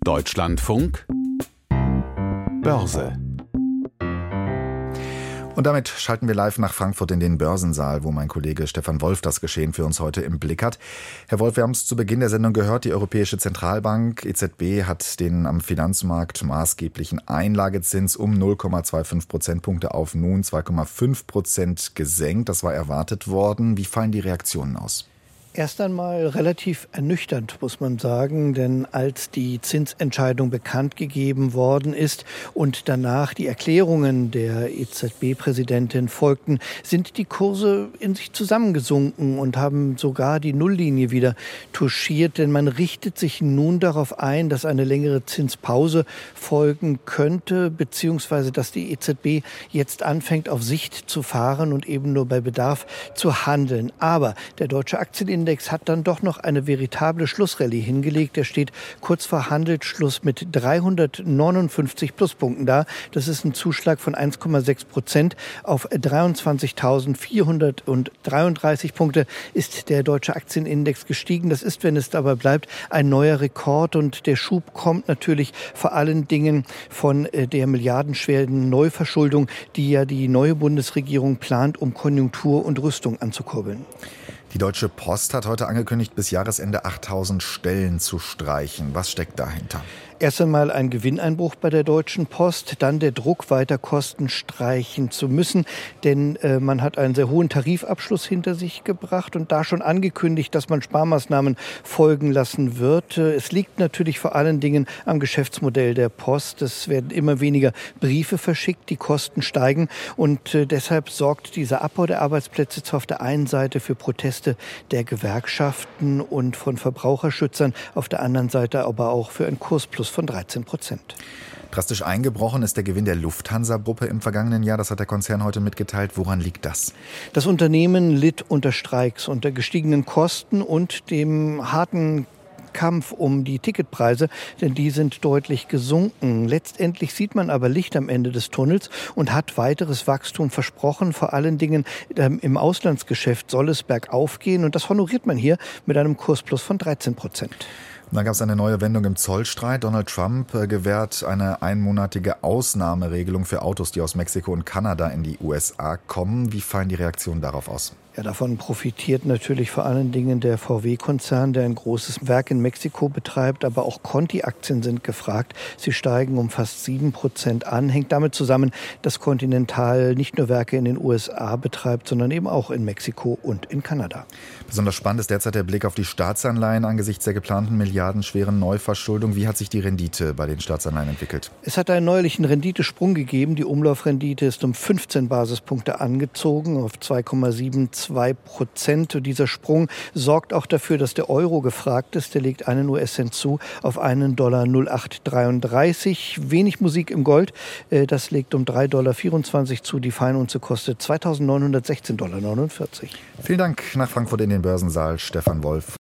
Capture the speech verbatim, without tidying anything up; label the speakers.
Speaker 1: Deutschlandfunk Börse.
Speaker 2: Und damit schalten wir live nach Frankfurt in den Börsensaal, wo mein Kollege Stefan Wolf das Geschehen für uns heute im Blick hat. Herr Wolf, wir haben es zu Beginn der Sendung gehört, die Europäische Zentralbank E Z B hat den am Finanzmarkt maßgeblichen Einlagezins um null Komma fünfundzwanzig Prozentpunkte auf nun zwei Komma fünf Prozent gesenkt. Das war erwartet worden. Wie fallen die Reaktionen aus?
Speaker 3: Erst einmal relativ ernüchternd, muss man sagen, denn als die Zinsentscheidung bekannt gegeben worden ist und danach die Erklärungen der E Z B-Präsidentin folgten, sind die Kurse in sich zusammengesunken und haben sogar die Nulllinie wieder touchiert, denn man richtet sich nun darauf ein, dass eine längere Zinspause folgen könnte, beziehungsweise dass die E Z B jetzt anfängt, auf Sicht zu fahren und eben nur bei Bedarf zu handeln. Aber der deutsche Aktienindex Index hat dann doch noch eine veritable Schlussrallye hingelegt. Der steht kurz vor Handelsschluss mit dreihundertneunundfünfzig Pluspunkten da. Das ist ein Zuschlag von eins Komma sechs Prozent. Auf dreiundzwanzigtausendvierhundertdreiunddreißig Punkte ist der deutsche Aktienindex gestiegen. Das ist, wenn es dabei bleibt, ein neuer Rekord. Und der Schub kommt natürlich vor allen Dingen von der milliardenschweren Neuverschuldung, die ja die neue Bundesregierung plant, um Konjunktur und Rüstung anzukurbeln.
Speaker 2: Die Deutsche Post hat heute angekündigt, bis Jahresende achttausend Stellen zu streichen. Was steckt dahinter?
Speaker 3: Erst einmal ein Gewinneinbruch bei der Deutschen Post, dann der Druck, weiter Kosten streichen zu müssen, denn äh, man hat einen sehr hohen Tarifabschluss hinter sich gebracht und da schon angekündigt, dass man Sparmaßnahmen folgen lassen wird. Es liegt natürlich vor allen Dingen am Geschäftsmodell der Post. Es werden immer weniger Briefe verschickt, die Kosten steigen und äh, deshalb sorgt dieser Abbau der Arbeitsplätze zwar auf der einen Seite für Proteste der Gewerkschaften und von Verbraucherschützern, auf der anderen Seite aber auch für einen Kursplus von dreizehn Prozent.
Speaker 2: Drastisch eingebrochen ist der Gewinn der Lufthansa-Gruppe im vergangenen Jahr. Das hat der Konzern heute mitgeteilt. Woran liegt das?
Speaker 3: Das Unternehmen litt unter Streiks, unter gestiegenen Kosten und dem harten Kampf um die Ticketpreise, denn die sind deutlich gesunken. Letztendlich sieht man aber Licht am Ende des Tunnels und hat weiteres Wachstum versprochen. Vor allen Dingen ähm, im Auslandsgeschäft soll es bergauf gehen und das honoriert man hier mit einem Kursplus von dreizehn Prozent.
Speaker 2: Und dann gab es eine neue Wendung im Zollstreit. Donald Trump äh, gewährt eine einmonatige Ausnahmeregelung für Autos, die aus Mexiko und Kanada in die U S A kommen. Wie fallen die Reaktionen darauf aus?
Speaker 3: Ja, davon profitiert natürlich vor allen Dingen der V W-Konzern, der ein großes Werk in Mexiko betreibt. Aber auch Conti-Aktien sind gefragt. Sie steigen um fast sieben Prozent an. Hängt damit zusammen, dass Continental nicht nur Werke in den U S A betreibt, sondern eben auch in Mexiko und in Kanada.
Speaker 2: Besonders spannend ist derzeit der Blick auf die Staatsanleihen angesichts der geplanten milliardenschweren Neuverschuldung. Wie hat sich die Rendite bei den Staatsanleihen entwickelt?
Speaker 3: Es hat einen neulichen Renditesprung gegeben. Die Umlaufrendite ist um fünfzehn Basispunkte angezogen auf zwei Komma zwei Prozent. Und dieser Sprung sorgt auch dafür, dass der Euro gefragt ist. Der legt einen U S-Cent zu auf einen Dollar null Komma acht dreiunddreißig. Wenig Musik im Gold. Das legt um drei Komma vierundzwanzig Dollar zu. Die Feinunze kostet zweitausendneunhundertsechzehn Komma neunundvierzig Dollar.
Speaker 2: Vielen Dank nach Frankfurt in den Börsensaal, Stefan Wolf.